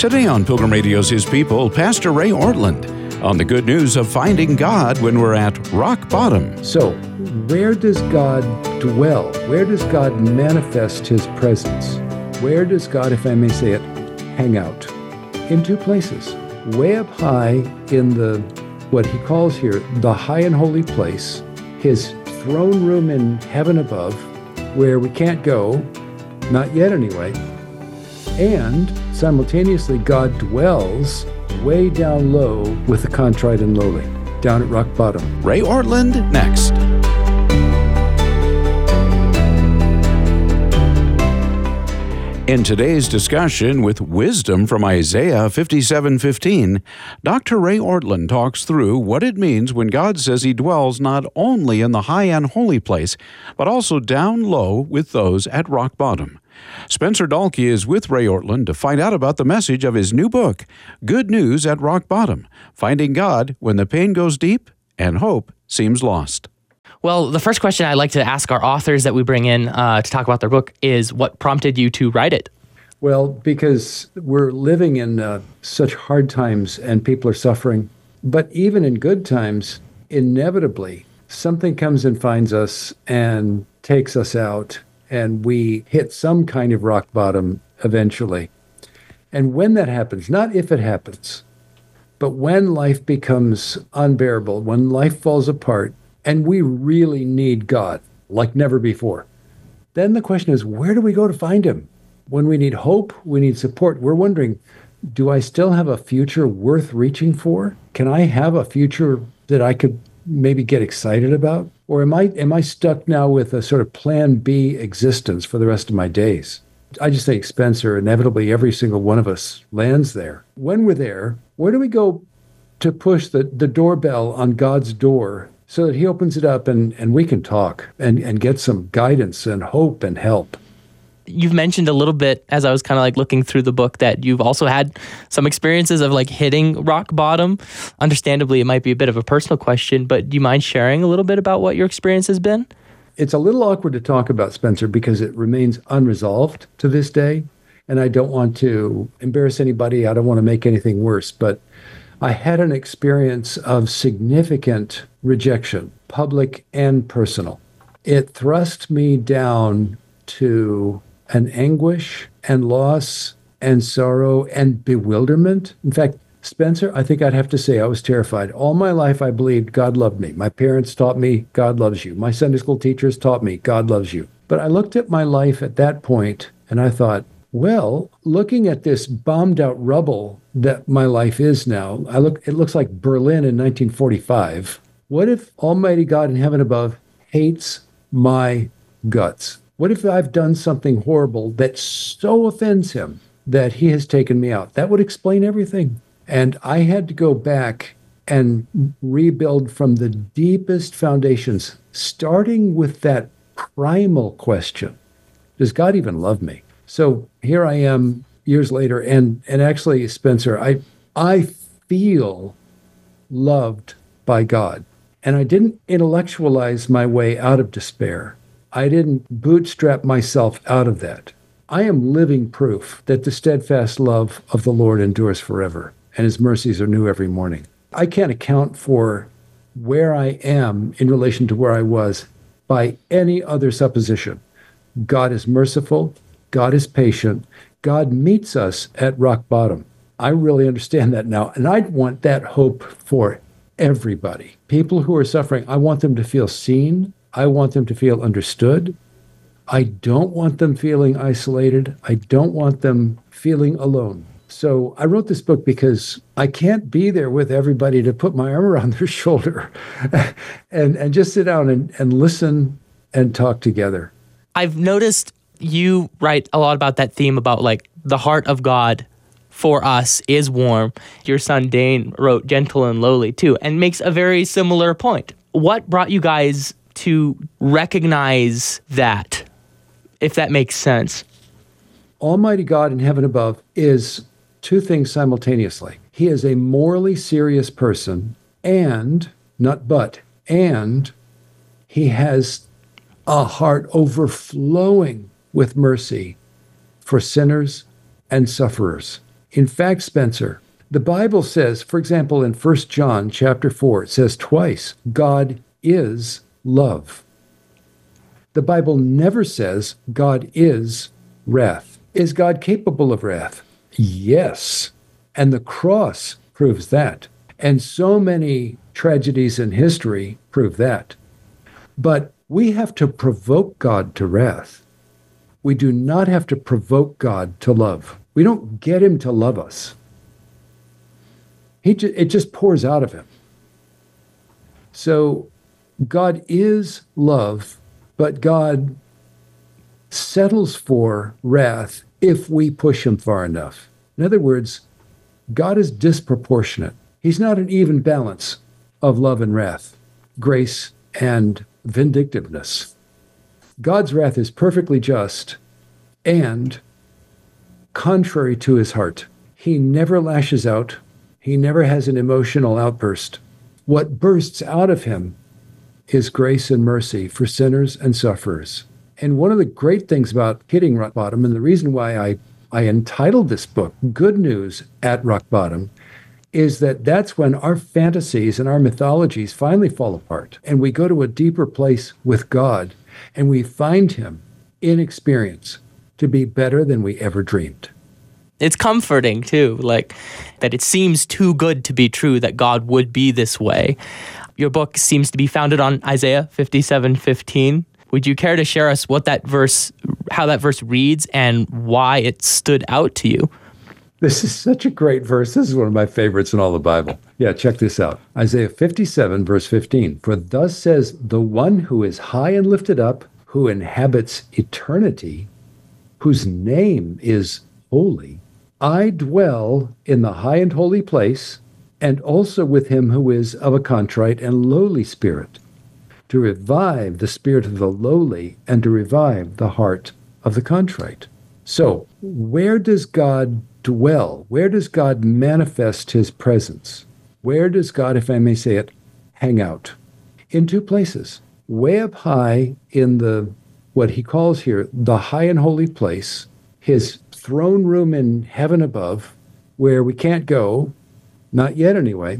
Today on Pilgrim Radio's His People, Pastor Ray Ortlund on the good news of finding God when we're at rock bottom. So, where does God dwell? Where does God manifest His presence? Where does God, if I may say it, hang out? In two places. Way up high in what he calls here, the high and holy place, his throne room in heaven above, where we can't go, not yet anyway. And simultaneously, God dwells way down low with the contrite and lowly, down at rock bottom. Ray Ortlund next. In today's discussion with wisdom from Isaiah 57:15, Dr. Ray Ortlund talks through what it means when God says He dwells not only in the high and holy place, but also down low with those at rock bottom. Spencer Dahlke is with Ray Ortlund to find out about the message of his new book, Good News at Rock Bottom, Finding God When the Pain Goes Deep and Hope Seems Lost. Well, the first question I like to ask our authors that we bring in to talk about their book is, what prompted you to write it? Well, because we're living in such hard times and people are suffering. But even in good times, inevitably, something comes and finds us and takes us out, and we hit some kind of rock bottom eventually. And when that happens, not if it happens, but when life becomes unbearable, when life falls apart, and we really need God like never before, then the question is, where do we go to find Him? When we need hope, we need support. We're wondering, do I still have a future worth reaching for? Can I have a future that I could maybe get excited about? Or am I stuck now with a sort of plan B existence for the rest of my days? I just think, Spencer, inevitably every single one of us lands there. When we're there, where do we go to push the doorbell on God's door so that He opens it up and we can talk and get some guidance and hope and help? You've mentioned a little bit, as I was kind of like looking through the book, that you've also had some experiences of like hitting rock bottom. Understandably, it might be a bit of a personal question, but do you mind sharing a little bit about what your experience has been? It's a little awkward to talk about, Spencer, because it remains unresolved to this day. And I don't want to embarrass anybody. I don't want to make anything worse. But I had an experience of significant rejection, public and personal. It thrust me down to an anguish and loss and sorrow and bewilderment. In fact, Spencer, I think I'd have to say I was terrified. All my life, I believed God loved me. My parents taught me God loves you. My Sunday school teachers taught me God loves you. But I looked at my life at that point and I thought, well, looking at this bombed out rubble that my life is now, it looks like Berlin in 1945. What if Almighty God in heaven above hates my guts? What if I've done something horrible that so offends Him that He has taken me out? That would explain everything. And I had to go back and rebuild from the deepest foundations, starting with that primal question: does God even love me? So here I am years later, and actually, Spencer, I feel loved by God. And I didn't intellectualize my way out of despair. I didn't bootstrap myself out of that. I am living proof that the steadfast love of the Lord endures forever, and His mercies are new every morning. I can't account for where I am in relation to where I was by any other supposition. God is merciful. God is patient. God meets us at rock bottom. I really understand that now, and I want that hope for everybody. People who are suffering, I want them to feel seen. I want them to feel understood. I don't want them feeling isolated. I don't want them feeling alone. So I wrote this book because I can't be there with everybody to put my arm around their shoulder and just sit down and listen and talk together. I've noticed you write a lot about that theme about like the heart of God for us is warm. Your son Dane wrote gentle and lowly too, and makes a very similar point. What brought you guys to recognize that, if that makes sense? Almighty God in heaven above is two things simultaneously. He is a morally serious person, and He has a heart overflowing with mercy for sinners and sufferers. In fact, Spencer, the Bible says, for example, in 1 John chapter 4, it says twice, God is love. The Bible never says God is wrath. Is God capable of wrath? Yes. And the cross proves that. And so many tragedies in history prove that. But we have to provoke God to wrath. We do not have to provoke God to love. We don't get him to love us. It just pours out of him. So God is love, but God settles for wrath if we push him far enough. In other words, God is disproportionate. He's not an even balance of love and wrath, grace and vindictiveness. God's wrath is perfectly just and contrary to his heart. He never lashes out. He never has an emotional outburst. What bursts out of him is grace and mercy for sinners and sufferers. And one of the great things about hitting rock bottom, and the reason why I entitled this book, Good News at Rock Bottom, is that that's when our fantasies and our mythologies finally fall apart. And we go to a deeper place with God, and we find him in experience to be better than we ever dreamed. It's comforting, too, like that it seems too good to be true that God would be this way. Your book seems to be founded on Isaiah 57:15. Would you care to share us what that verse, how that verse reads and why it stood out to you? This is such a great verse. This is one of my favorites in all the Bible. Yeah, check this out. Isaiah 57, verse 15. For thus says the one who is high and lifted up, who inhabits eternity, whose name is holy. I dwell in the high and holy place, and also with him who is of a contrite and lowly spirit, to revive the spirit of the lowly and to revive the heart of the contrite. So, where does God dwell? Where does God manifest his presence? Where does God, if I may say it, hang out? In two places. Way up high in the, what he calls here, the high and holy place, his throne room in heaven above, where we can't go, not yet anyway.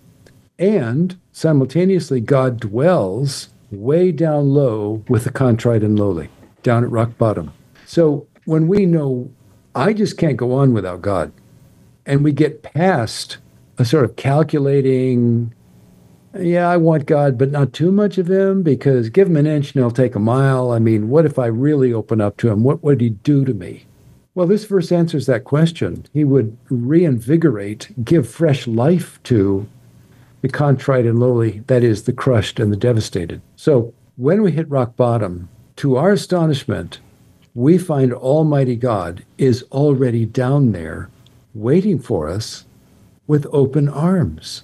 And simultaneously, God dwells way down low with the contrite and lowly, down at rock bottom. So when we know, I just can't go on without God, and we get past a sort of calculating, yeah, I want God, but not too much of him, because give him an inch and he'll take a mile. I mean, what if I really open up to him? What would he do to me? Well, this verse answers that question. He would reinvigorate, give fresh life to the contrite and lowly, that is, the crushed and the devastated. So when we hit rock bottom, to our astonishment, we find Almighty God is already down there waiting for us with open arms.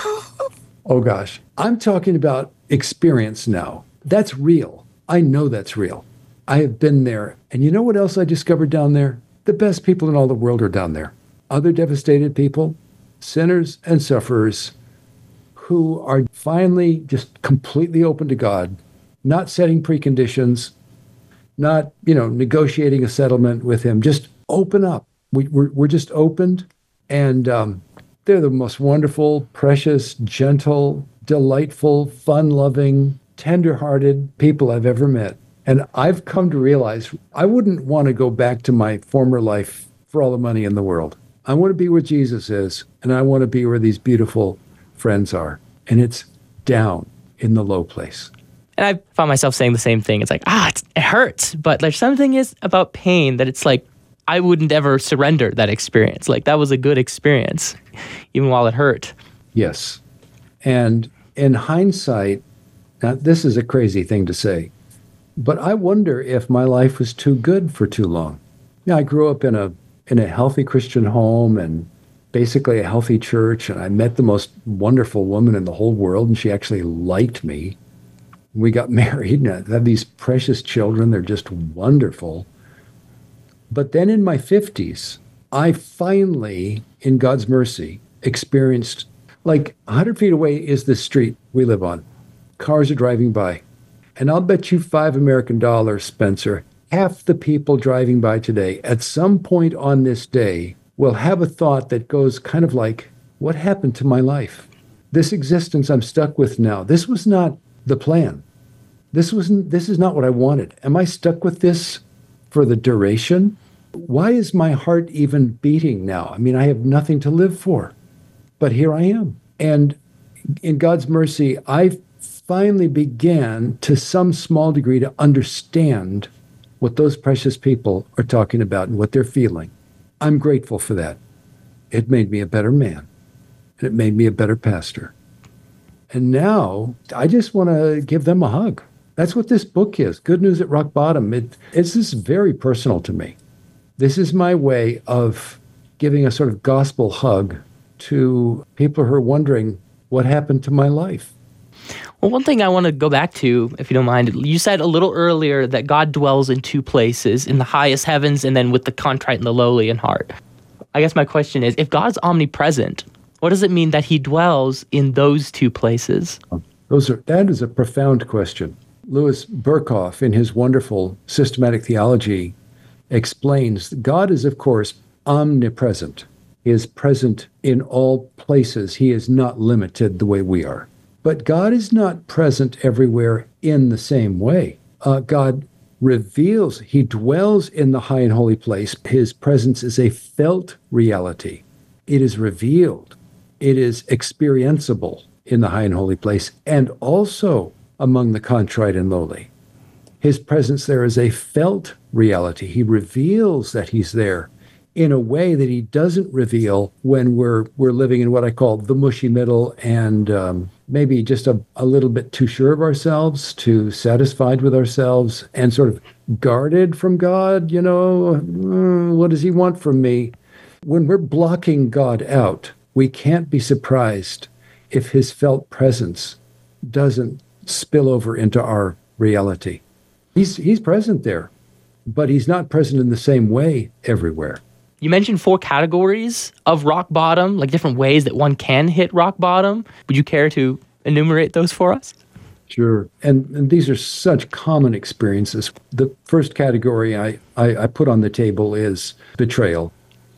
Oh gosh, I'm talking about experience now. That's real. I know that's real. I have been there. And you know what else I discovered down there? The best people in all the world are down there. Other devastated people, sinners and sufferers who are finally just completely open to God, not setting preconditions, not, negotiating a settlement with him. Just open up. We're just opened, and they're the most wonderful, precious, gentle, delightful, fun-loving, tender-hearted people I've ever met. And I've come to realize I wouldn't want to go back to my former life for all the money in the world. I want to be where Jesus is, and I want to be where these beautiful friends are. And it's down in the low place. And I found myself saying the same thing. It's like, it hurts. But there's something is about pain that it's like, I wouldn't ever surrender that experience. Like, that was a good experience, even while it hurt. Yes. And in hindsight, now this is a crazy thing to say, but I wonder if my life was too good for too long. I grew up in a healthy Christian home and basically a healthy church, and I met the most wonderful woman in the whole world, and she actually liked me. We got married, and I have these precious children. They're just wonderful. But then in my 50s, I finally, in God's mercy, experienced, like 100 feet away is the street we live on. Cars are driving by. And I'll bet you $5 American, Spencer, half the people driving by today, at some point on this day, will have a thought that goes kind of like, what happened to my life? This existence I'm stuck with now, this was not the plan. This is not what I wanted. Am I stuck with this for the duration? Why is my heart even beating now? I mean, I have nothing to live for, but here I am. And in God's mercy, I finally began to some small degree to understand what those precious people are talking about and what they're feeling. I'm grateful for that. It made me a better man, and it made me a better pastor. And now I just want to give them a hug. That's what this book is. Good News at Rock Bottom. It's just very personal to me. This is my way of giving a sort of gospel hug to people who are wondering what happened to my life. Well, one thing I want to go back to, if you don't mind, you said a little earlier that God dwells in two places, in the highest heavens and then with the contrite and the lowly in heart. I guess my question is, if God's omnipresent, what does it mean that he dwells in those two places? That is a profound question. Louis Berkhoff, in his wonderful Systematic Theology, explains God is, of course, omnipresent. He is present in all places. He is not limited the way we are. But God is not present everywhere in the same way. God reveals, he dwells in the high and holy place. His presence is a felt reality. It is revealed. It is experienceable in the high and holy place, and also among the contrite and lowly. His presence there is a felt reality. He reveals that he's there in a way that he doesn't reveal when we're living in what I call the mushy middle and maybe just a little bit too sure of ourselves, too satisfied with ourselves, and sort of guarded from God. What does he want from me? When we're blocking God out, we can't be surprised if his felt presence doesn't spill over into our reality. He's present there, but he's not present in the same way everywhere. You mentioned 4 categories of rock bottom, like different ways that one can hit rock bottom. Would you care to enumerate those for us? Sure. And these are such common experiences. The first category I put on the table is betrayal.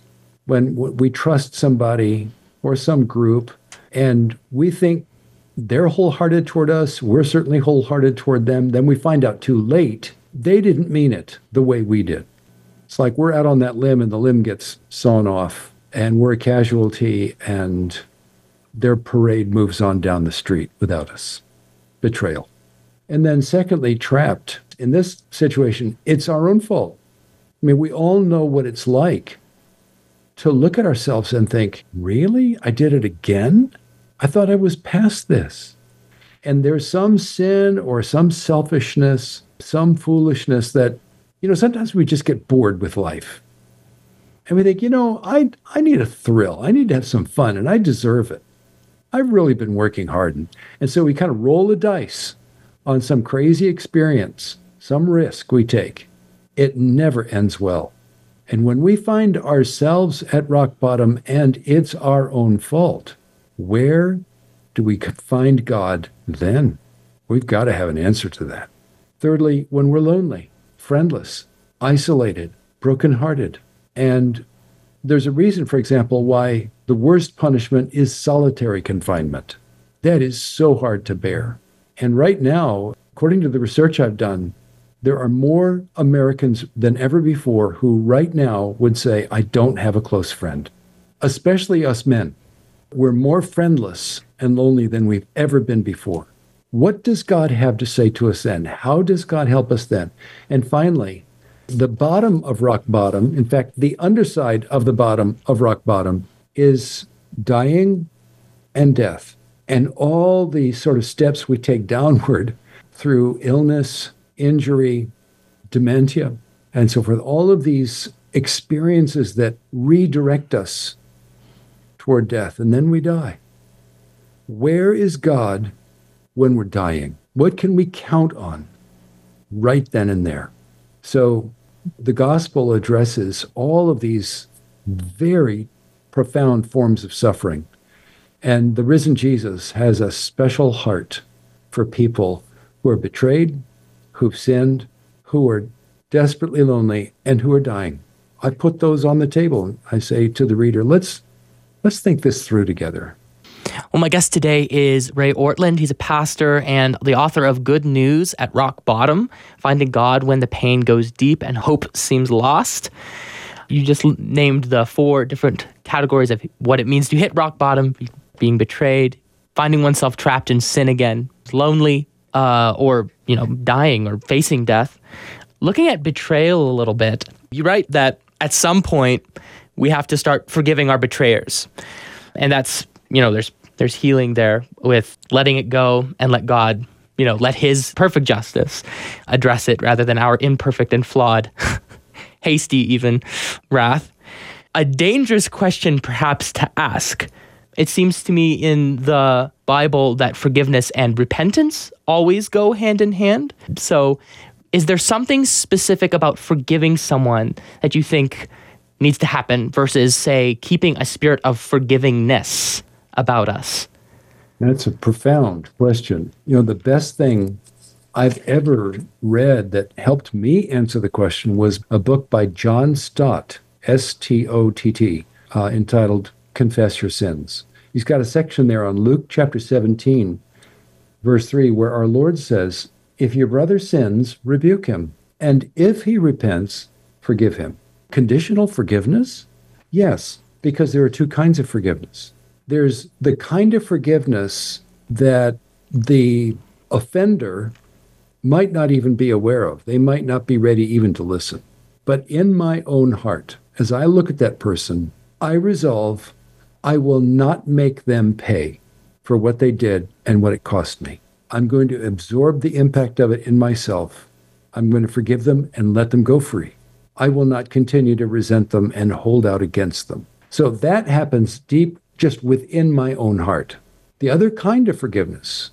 When we trust somebody or some group and we think they're wholehearted toward us, we're certainly wholehearted toward them, then we find out too late they didn't mean it the way we did. It's like we're out on that limb and the limb gets sawn off and we're a casualty and their parade moves on down the street without us. Betrayal. And then secondly, trapped. In this situation, it's our own fault. I mean, we all know what it's like to look at ourselves and think, really? I did it again? I thought I was past this. And there's some sin or some selfishness, some foolishness that, sometimes we just get bored with life. And we think, I need a thrill. I need to have some fun, and I deserve it. I've really been working hard. And so we kind of roll the dice on some crazy experience, some risk we take. It never ends well. And when we find ourselves at rock bottom and it's our own fault, where do we find God then? We've got to have an answer to that. Thirdly, when we're lonely, friendless, isolated, brokenhearted. And there's a reason, for example, why the worst punishment is solitary confinement. That is so hard to bear. And right now, according to the research I've done, there are more Americans than ever before who right now would say, I don't have a close friend, especially us men. We're more friendless and lonely than we've ever been before. What does God have to say to us then? How does God help us then? And finally, the bottom of rock bottom, in fact, the underside of the bottom of rock bottom is dying and death. And all the sort of steps we take downward through illness, injury, dementia, and so forth, all of these experiences that redirect us toward death, and then we die. Where is God when we're dying? What can we count on right then and there? So the gospel addresses all of these very profound forms of suffering. And the risen Jesus has a special heart for people who are betrayed, who've sinned, who are desperately lonely, and who are dying. I put those on the table. I say to the reader, let's think this through together. Well, my guest today is Ray Ortlund. He's a pastor and the author of Good News at Rock Bottom, Finding God When the Pain Goes Deep and Hope Seems Lost. You just named the 4 different categories of what it means to hit rock bottom: being betrayed, finding oneself trapped in sin again, lonely, or dying or facing death. Looking at betrayal a little bit, you write that at some point we have to start forgiving our betrayers, and that's there's healing there with letting it go and let God, let His perfect justice address it rather than our imperfect and flawed, hasty even, wrath. A dangerous question perhaps to ask. It seems to me in the Bible that forgiveness and repentance always go hand in hand. So is there something specific about forgiving someone that you think needs to happen versus, say, keeping a spirit of forgivingness about us? That's a profound question. The best thing I've ever read that helped me answer the question was a book by John Stott, S-T-O-T-T, entitled Confess Your Sins. He's got a section there on Luke chapter 17, verse 3, where our Lord says, "If your brother sins, rebuke him, and if he repents, forgive him." Conditional forgiveness? Yes, because there are 2 kinds of forgiveness. There's the kind of forgiveness that the offender might not even be aware of. They might not be ready even to listen. But in my own heart, as I look at that person, I resolve I will not make them pay for what they did and what it cost me. I'm going to absorb the impact of it in myself. I'm going to forgive them and let them go free. I will not continue to resent them and hold out against them. So that happens deep just within my own heart. The other kind of forgiveness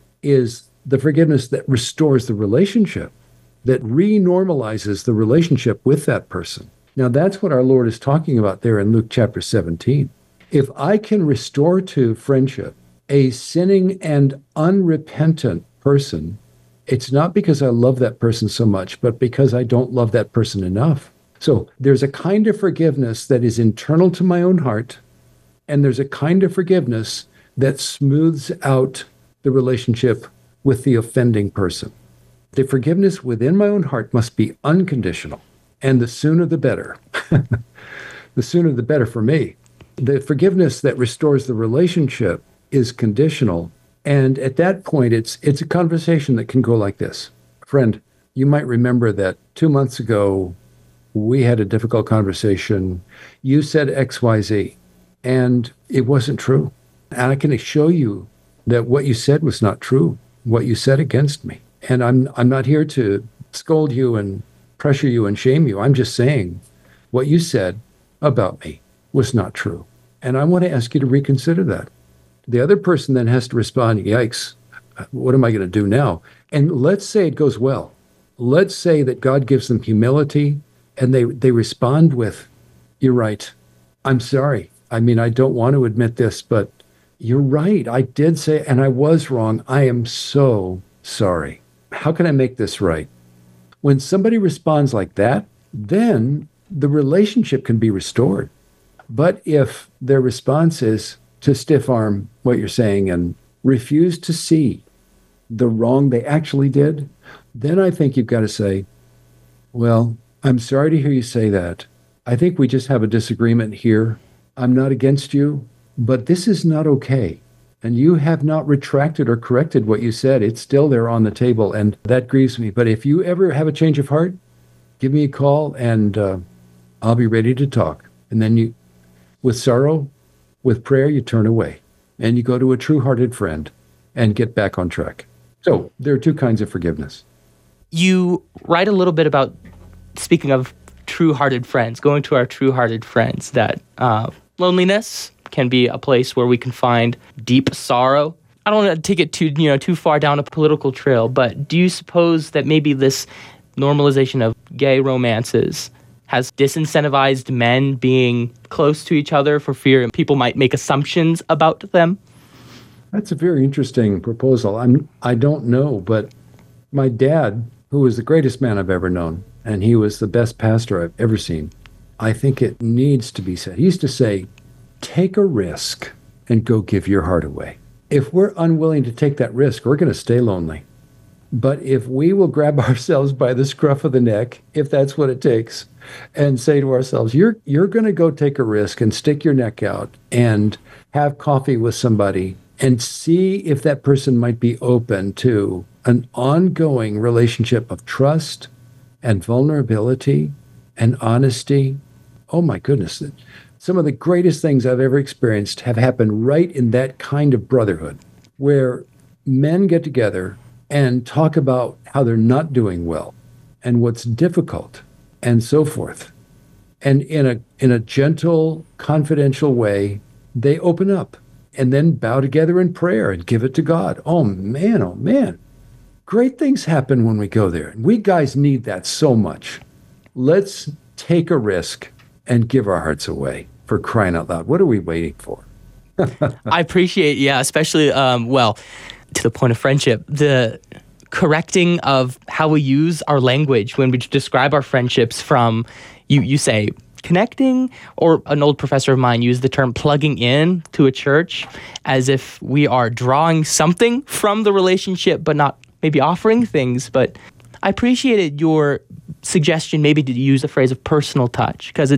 is the forgiveness that restores the relationship, that renormalizes the relationship with that person. Now, that's what our Lord is talking about there in Luke chapter 17. If I can restore to friendship a sinning and unrepentant person, it's not because I love that person so much, but because I don't love that person enough. So there's a kind of forgiveness that is internal to my own heart, and there's a kind of forgiveness that smooths out the relationship with the offending person. The forgiveness within my own heart must be unconditional, and the sooner the better. The sooner the better for me. The forgiveness that restores the relationship is conditional, and at that point, it's a conversation that can go like this. Friend, you might remember that 2 months ago, we had a difficult conversation. You said XYZ, and it wasn't true. And I can show you that what you said was not true, what you said against me. And I'm not here to scold you and pressure you and shame you. I'm just saying what you said about me was not true. And I want to ask you to reconsider that. The other person then has to respond, yikes, what am I going to do now? And let's say it goes well. Let's say that God gives them humility and they respond with, you're right. I'm sorry. I mean, I don't want to admit this, but you're right. I did say, and I was wrong. I am so sorry. How can I make this right? When somebody responds like that, then the relationship can be restored. But if their response is to stiff arm what you're saying and refuse to see the wrong they actually did, then I think you've got to say, well, I'm sorry to hear you say that. I think we just have a disagreement here. I'm not against you, but this is not okay. And you have not retracted or corrected what you said. It's still there on the table, and that grieves me. But if you ever have a change of heart, give me a call, and I'll be ready to talk. And then you, with sorrow, with prayer, you turn away, and you go to a true-hearted friend and get back on track. So there are 2 kinds of forgiveness. You write a little bit about, speaking of true-hearted friends, going to our true-hearted friends, that loneliness can be a place where we can find deep sorrow. I don't want to take it too far down a political trail, but do you suppose that maybe this normalization of gay romances has disincentivized men being close to each other for fear people might make assumptions about them? That's a very interesting proposal. I don't know, but my dad, who was the greatest man I've ever known, and he was the best pastor I've ever seen, I think it needs to be said. He used to say, take a risk and go give your heart away. If we're unwilling to take that risk, we're going to stay lonely. But if we will grab ourselves by the scruff of the neck, if that's what it takes, and say to ourselves, you're going to go take a risk and stick your neck out and have coffee with somebody and see if that person might be open to an ongoing relationship of trust and vulnerability and honesty. Oh my goodness. Some of the greatest things I've ever experienced have happened right in that kind of brotherhood, where men get together and talk about how they're not doing well and what's difficult and so forth. And in a gentle, confidential way, they open up and then bow together in prayer and give it to God. Oh man, oh man. Great things happen when we go there. We guys need that so much. Let's take a risk and give our hearts away, for crying out loud. What are we waiting for? I appreciate, especially, to the point of friendship, the correcting of how we use our language when we describe our friendships from, you say, connecting, or an old professor of mine used the term plugging in to a church, as if we are drawing something from the relationship, but not maybe offering things. But I appreciated your suggestion maybe to use the phrase of personal touch, because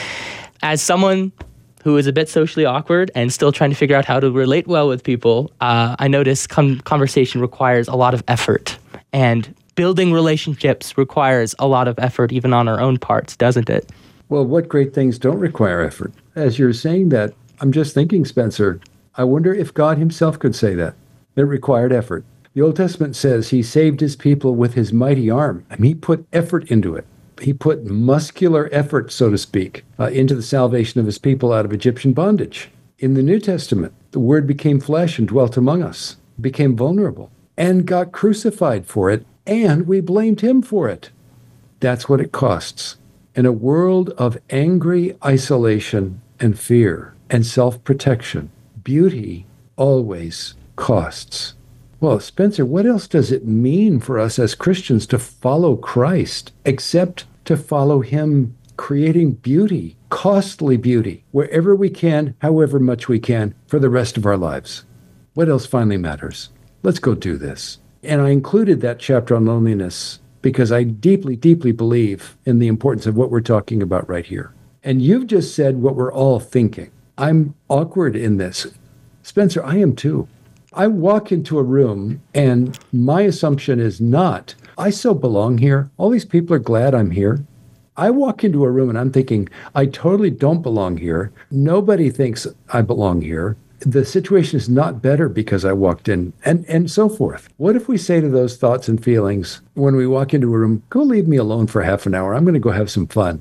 as someone who is a bit socially awkward and still trying to figure out how to relate well with people, I notice conversation requires a lot of effort, and building relationships requires a lot of effort even on our own parts, doesn't it? Well, what great things don't require effort? As you're saying that, I'm just thinking, Spencer, I wonder if God himself could say that. It required effort. The Old Testament says he saved his people with his mighty arm. I mean, he put effort into it. He put muscular effort, so to speak, into the salvation of his people out of Egyptian bondage. In the New Testament, the Word became flesh and dwelt among us, became vulnerable, and got crucified for it, and we blamed him for it. That's what it costs. In a world of angry isolation and fear and self-protection, beauty always costs. Well, Spencer, what else does it mean for us as Christians to follow Christ, except to follow him creating beauty, costly beauty, wherever we can, however much we can, for the rest of our lives? What else finally matters? Let's go do this. And I included that chapter on loneliness because I deeply, deeply believe in the importance of what we're talking about right here. And you've just said what we're all thinking. I'm awkward in this. Spencer, I am too. I walk into a room and my assumption is not, I so belong here. All these people are glad I'm here. I walk into a room and I'm thinking, I totally don't belong here. Nobody thinks I belong here. The situation is not better because I walked in, and so forth. What if we say to those thoughts and feelings when we walk into a room, go leave me alone for half an hour. I'm going to go have some fun.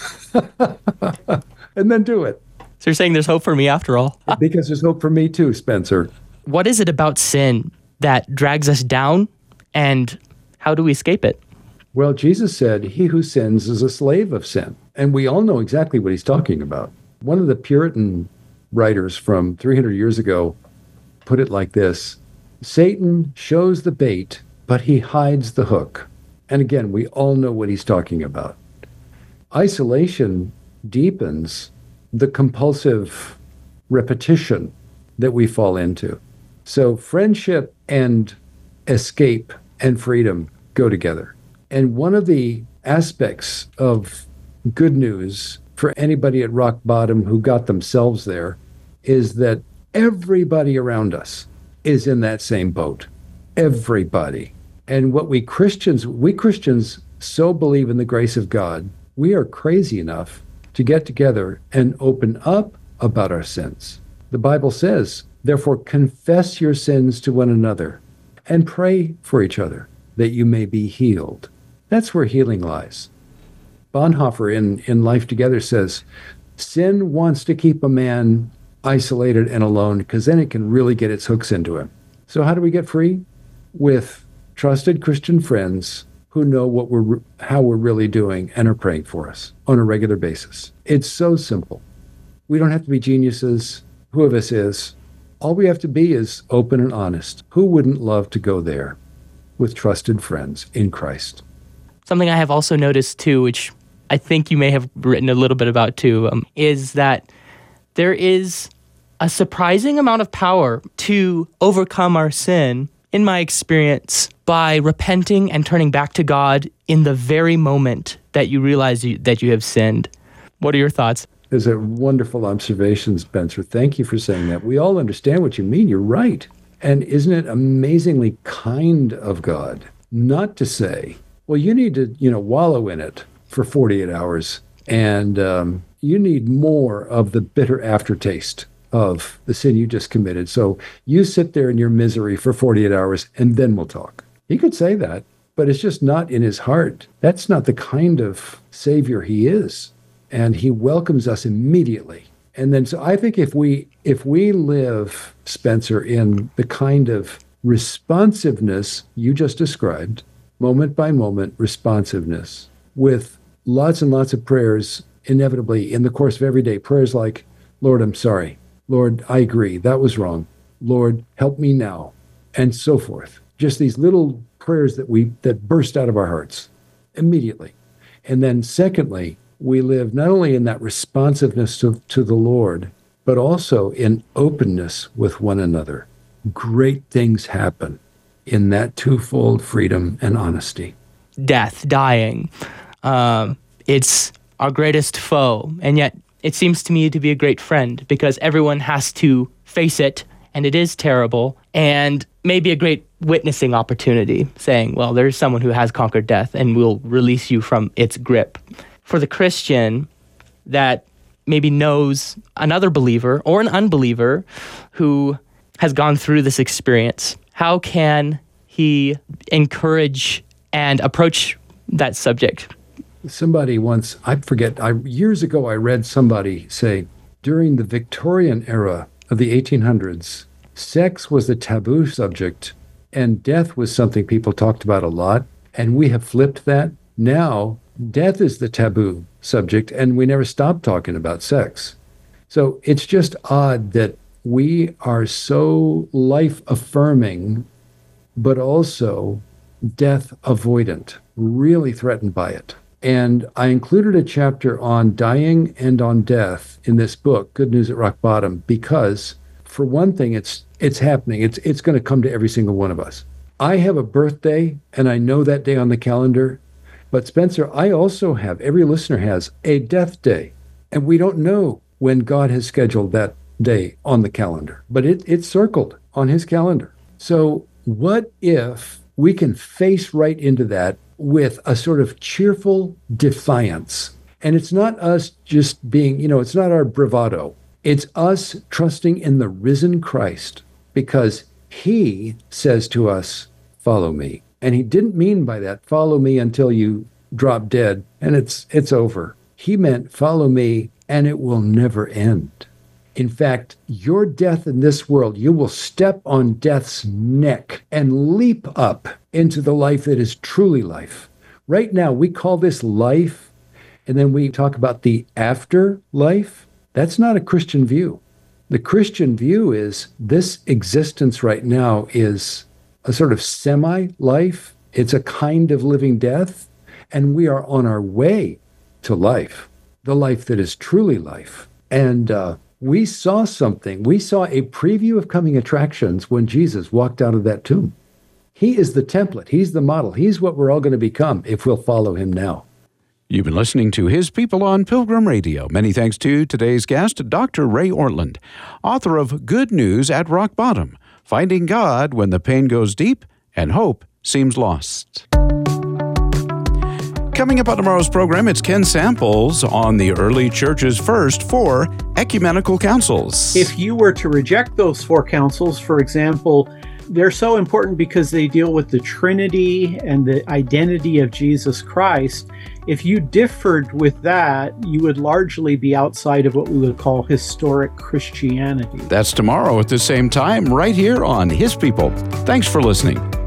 And then do it. So you're saying there's hope for me after all? Because there's hope for me too, Spencer. What is it about sin that drags us down, and how do we escape it? Well, Jesus said, he who sins is a slave of sin. And we all know exactly what he's talking about. One of the Puritan writers from 300 years ago put it like this: Satan shows the bait, but he hides the hook. And again, we all know what he's talking about. Isolation deepens the compulsive repetition that we fall into. So friendship and escape and freedom go together. And one of the aspects of good news for anybody at rock bottom who got themselves there is that everybody around us is in that same boat. Everybody. And what we Christians so believe in the grace of God, we are crazy enough to get together and open up about our sins. The Bible says, therefore, confess your sins to one another and pray for each other that you may be healed. That's where healing lies. Bonhoeffer in Life Together says, sin wants to keep a man isolated and alone because then it can really get its hooks into him. So how do we get free? With trusted Christian friends who know how we're really doing and are praying for us on a regular basis. It's so simple. We don't have to be geniuses. Who of us is? All we have to be is open and honest. Who wouldn't love to go there with trusted friends in Christ? Something I have also noticed too, which I think you may have written a little bit about too, is that there is a surprising amount of power to overcome our sin, in my experience, by repenting and turning back to God in the very moment that you realize that you have sinned. What are your thoughts? Those are wonderful observations, Spencer. Thank you for saying that. We all understand what you mean. You're right. And isn't it amazingly kind of God not to say, well, you need to, wallow in it for 48 hours, and you need more of the bitter aftertaste of the sin you just committed. So you sit there in your misery for 48 hours, and then we'll talk. He could say that, but it's just not in his heart. That's not the kind of Savior he is. And he welcomes us immediately. And then, so I think if we live, Spencer, in the kind of responsiveness you just described, moment by moment responsiveness, with lots and lots of prayers, inevitably in the course of every day, prayers like, Lord, I'm sorry. Lord, I agree. That was wrong. Lord, help me now. And so forth. Just these little prayers that burst out of our hearts immediately. And then secondly, we live not only in that responsiveness to the Lord, but also in openness with one another. Great things happen in that twofold freedom and honesty. Death, dying, it's our greatest foe, and yet it seems to me to be a great friend, because everyone has to face it, and it is terrible, and maybe a great witnessing opportunity, saying, well, there's someone who has conquered death and will release you from its grip. For the Christian that maybe knows another believer or an unbeliever who has gone through this experience, how can he encourage and approach that subject? Somebody once, years ago, I read somebody say, during the Victorian era of the 1800s, sex was a taboo subject and death was something people talked about a lot. And we have flipped that. Now, death is the taboo subject, and we never stop talking about sex. So it's just odd that we are so life-affirming, but also death avoidant, really threatened by it. And I included a chapter on dying and on death in this book, Good News at Rock Bottom, because for one thing, it's happening. It's going to come to every single one of us. I have a birthday, and I know that day on the calendar. But Spencer, I also have, every listener has, a death day. And we don't know when God has scheduled that day on the calendar. But it's circled on his calendar. So what if we can face right into that with a sort of cheerful defiance? And it's not us just being, it's not our bravado. It's us trusting in the risen Christ, because he says to us, follow me. And he didn't mean by that, follow me until you drop dead and it's over. He meant, follow me and it will never end. In fact, your death in this world, you will step on death's neck and leap up into the life that is truly life. Right now, we call this life, and then we talk about the afterlife. That's not a Christian view. The Christian view is this existence right now is a sort of semi-life. It's a kind of living death, and we are on our way to life, the life that is truly life. And we saw something. We saw a preview of coming attractions when Jesus walked out of that tomb. He is the template. He's the model. He's what we're all going to become if we'll follow him now. You've been listening to His People on Pilgrim Radio. Many thanks to today's guest, Dr. Ray Ortlund, author of Good News at Rock Bottom, Finding God When the Pain Goes Deep and Hope Seems Lost. Coming up on tomorrow's program, it's Ken Samples on the early church's first 4 ecumenical councils. If you were to reject those 4 councils, for example, they're so important because they deal with the Trinity and the identity of Jesus Christ. If you differed with that, you would largely be outside of what we would call historic Christianity. That's tomorrow at the same time, right here on His People. Thanks for listening.